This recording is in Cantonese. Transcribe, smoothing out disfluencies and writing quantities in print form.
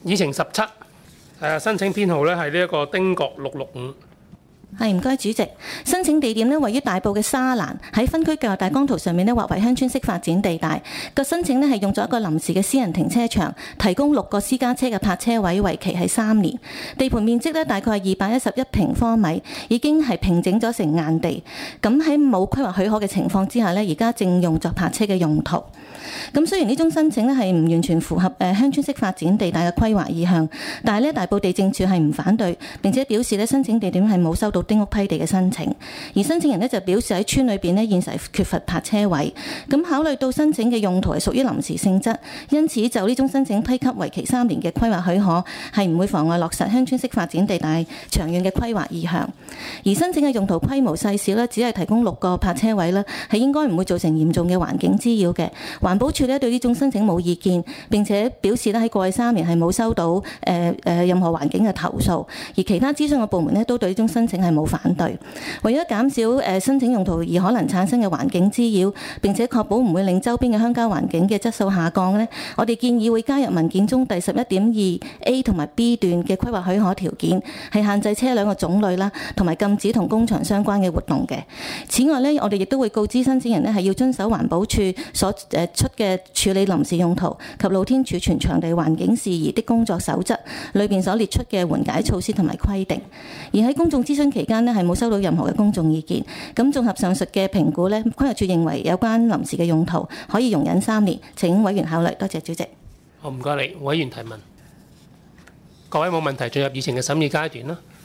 議程17，申請編號咧係呢一個丁角665。 係，唔該主席。申請地點呢位於大埔嘅沙蘭，喺分區計劃大綱圖上面呢劃為鄉村式發展地帶。個申請呢係用咗一個臨時嘅私人停車場，提供6個私家車嘅泊車位，為期係3年。地盤面積呢大概係211平方米，已經係平整咗成硬地。咁喺冇規劃許可嘅情況之下呢，而家正用作泊車嘅用途。咁雖然呢宗申請呢係唔完全符合鄉村式發展地帶嘅規劃意向，但係呢大埔地政處係唔反對，並且表示呢申請地點係冇收到丁屋批地嘅申請。而申請人呢就表示喺村裏邊呢現時缺乏泊車位。咁考慮到申請嘅用途係屬於臨時性質，因此就呢宗申請批給為期3年嘅規劃許可，係唔會妨礙落實鄉村式發展地帶長遠嘅規劃意向。而申請嘅用途規模細小呢，只係提供6個泊車位啦，係應該唔會造成嚴重嘅環境滋擾嘅。環保署咧對呢種申請冇意見，並且表示咧喺過去3年係冇收到任何環境嘅投訴，而其他諮詢嘅部門咧都對呢種申請係冇反對。為咗減少申請用途而可能產生嘅環境滋擾，並且確保唔會令周邊嘅鄉郊環境嘅質素下降咧，我哋建議會加入文件中第11.2A 同埋 B 段嘅規劃許可條件，係限制車輛嘅種類啦，同埋禁止同工場相關嘅活動嘅。此外咧，我哋亦都會告知申請人咧係要遵守環保署所出嘅處理臨時用途及露天儲存場地環境事宜的工作守則裏邊所列出嘅緩解措施同埋規定。而喺公眾諮詢期間呢，係冇收到任何嘅公眾意見。咁綜合上述嘅評估呢，規劃署認為有關臨時嘅用途可以容忍3年。請委員考慮。多謝主席。 好，唔該你。委員提問。各位冇問題，進入議程嘅審議階段啦。